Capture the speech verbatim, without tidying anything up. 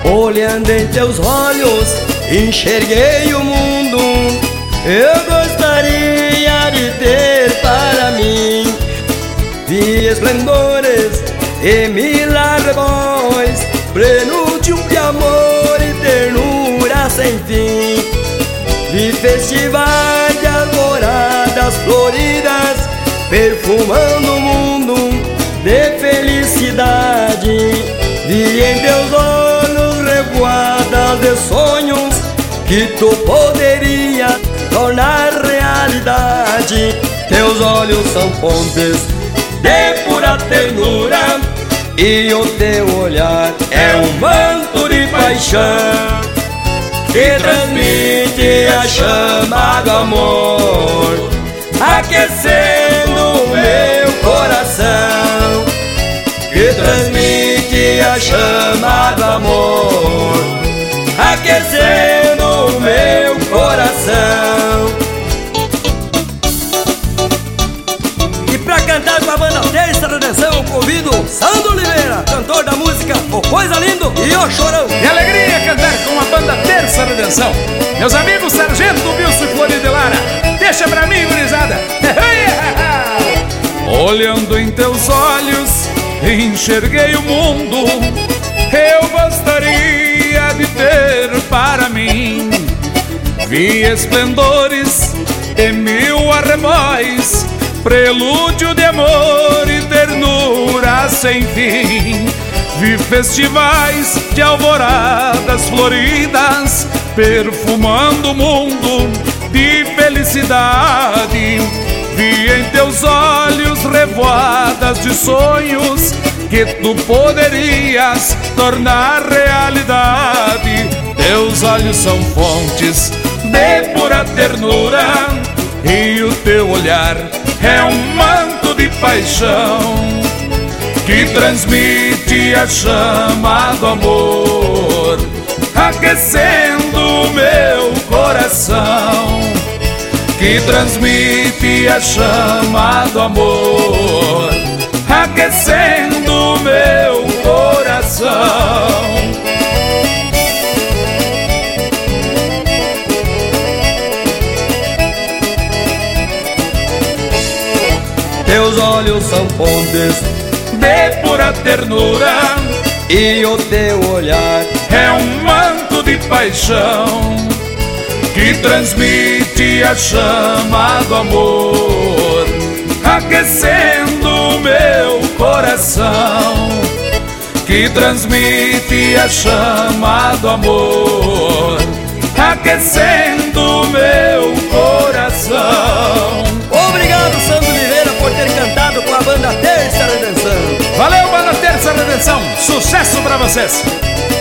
Olhando em teus olhos, enxerguei o mundo. Eu gostaria de ter para mim. Vi esplendores e mil arrebóis, prelúdio de amor e ternura sem fim. Vi festivais de alvoradas floridas, perfumando o mundo de felicidade. Vi em teus olhos revoadas de sonhos que tu poderia tornar realidade. Teus olhos são fontes de pura ternura, e o teu olhar é um manto de paixão que transmite a chama do amor, aquecendo o meu coração. Que transmite a chama do amor, aquecendo o meu coração. E pra cantar com a banda Terça Redenção, convido Sandro Oliveira, cantor da música O Coisa Lindo e O Chorão. Que alegria cantar com a banda Terça Redenção. Meus amigos Sargento, Wilson e Flori de Lara, deixa pra mim, gurizada. Olhando em teus olhos, enxerguei o mundo. Eu gostaria de ter para mim. Vi esplendores e mil arrebóis, prelúdio de amor e ternura sem fim. Vi festivais de alvoradas floridas, perfumando o mundo de felicidade. Vi em teus olhos revoadas de sonhos que tu poderias tornar realidade. Teus olhos são fontes de pura ternura, e o teu olhar é um manto de paixão que transmite a chama do amor, aquecendo o meu coração. Que transmite a chama do amor, aquecendo o meu coração. Teus olhos são fontes de pura ternura, e o teu olhar é um manto de paixão que transmite a chama do amor, aquecendo o meu coração. Que transmite a chama do amor, aquecendo o meu coração. Obrigado, Sandro Oliveira, por ter cantado com a banda Terça Redenção. Valeu, banda Terça Redenção, sucesso pra vocês.